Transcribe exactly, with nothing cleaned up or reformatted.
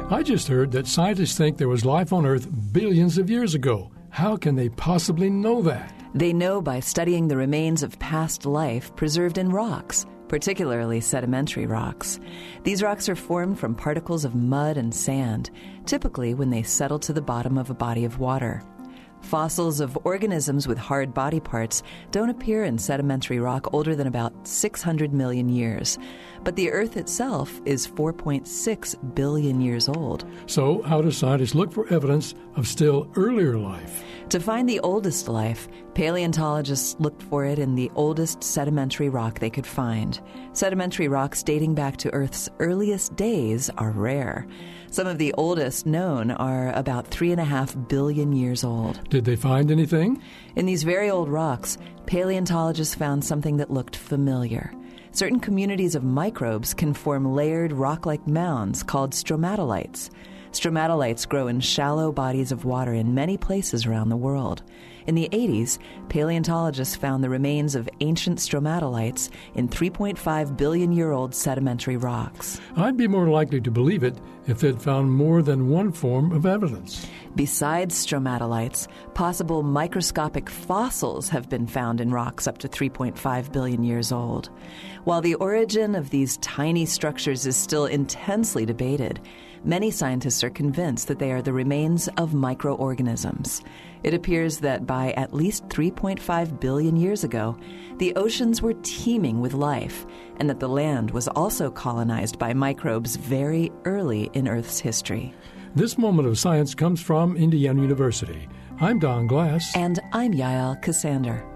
I just heard that scientists think there was life on Earth billions of years ago. How can they possibly know that? They know by studying the remains of past life preserved in rocks, particularly sedimentary rocks. These rocks are formed from particles of mud and sand, typically when they settle to the bottom of a body of water. Fossils of organisms with hard body parts don't appear in sedimentary rock older than about six hundred million years. But the Earth itself is four point six billion years old. So how do scientists look for evidence of still earlier life? To find the oldest life, paleontologists looked for it in the oldest sedimentary rock they could find. Sedimentary rocks dating back to Earth's earliest days are rare. Some of the oldest known are about three and a half billion years old. Did they find anything? In these very old rocks, paleontologists found something that looked familiar. Certain communities of microbes can form layered rock-like mounds called stromatolites. Stromatolites grow in shallow bodies of water in many places around the world. In the eighties, paleontologists found the remains of ancient stromatolites in three point five billion year old sedimentary rocks. I'd be more likely to believe it if they'd found more than one form of evidence. Besides stromatolites, possible microscopic fossils have been found in rocks up to three point five billion years old. While the origin of these tiny structures is still intensely debated, many scientists are convinced that they are the remains of microorganisms. It appears that by at least three point five billion years ago, the oceans were teeming with life, and that the land was also colonized by microbes very early in Earth's history. This moment of science comes from Indiana University. I'm Don Glass. And I'm Yael Cassander.